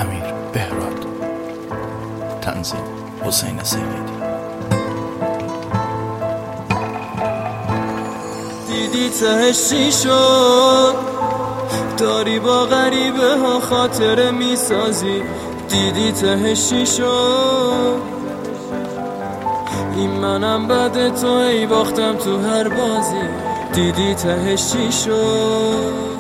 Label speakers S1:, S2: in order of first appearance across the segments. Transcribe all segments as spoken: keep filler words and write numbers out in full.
S1: امیر بهراد، تنظیم حسین سیدی.
S2: دیدی تهش چی شد؟ داری با غریبه ها خاطره میسازی. دیدی تهش چی شد؟ این منم بعد تو ای باختم تو هر بازی. دیدی تهش چی شد؟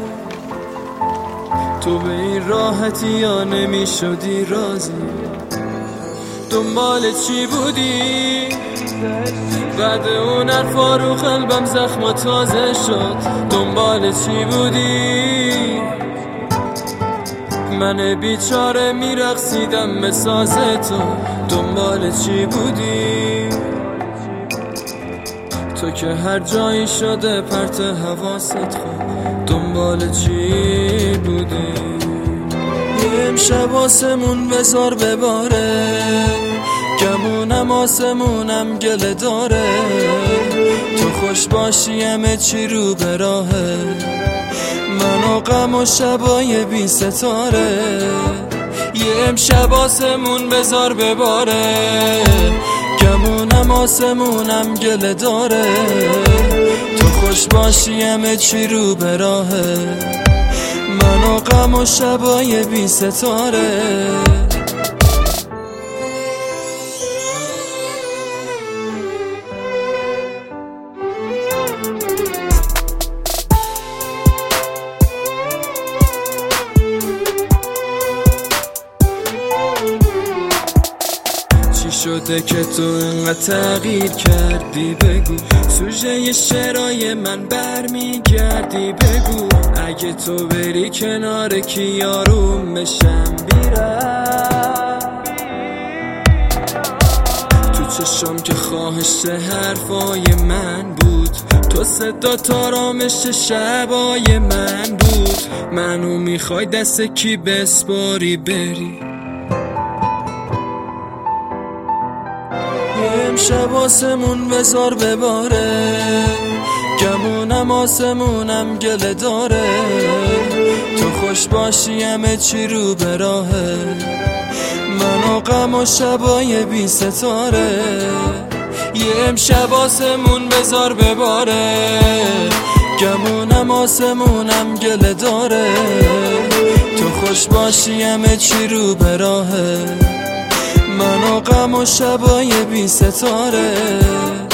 S2: تو به این راحتی یا نمی شدی راضی؟ دنبال چی بودی؟ بعد اون حرفا رو قلبم زخم تازه شد. دنبال چی بودی؟ من بیچاره میرقصیدم به ساز تو. دنبال چی بودی؟ تو که هر جایی شده پرت حواست خود. دنبال چی بودی؟ یه امشب آسمون بذار بباره، گمونم آسمونم گله داره. تو خوش باشی همه چی رو به راهه، من و غم و شبای بی ستاره. یه امشب آسمون بذار بباره، گمونم آسمونم گله داره. تو خوش باشی همه چی رو به راهه، من و غم و شبای بی ستاره. شده که تو انقدر تغییر کردی؟ بگو سوژه شعرهای من برمیگردی. بگو اگه تو بری کنار کی یاروم بشم بیرم. تو چشم که خواهش حرفای من بود، تو صدا تارامش شبای من بود. منو میخوای دست کی بسپاری بری؟ امشب آسمون بذار بباره، گمونم آسمونم گله داره. تو خوش باشی همه چی رو به راهه، من و غم و شبای بی ستاره. یه امشب آسمون بذار بباره، گمونم آسمونم گله داره. تو خوش باشی همه چی رو به راهه، من و غم و شبای بی ستاره.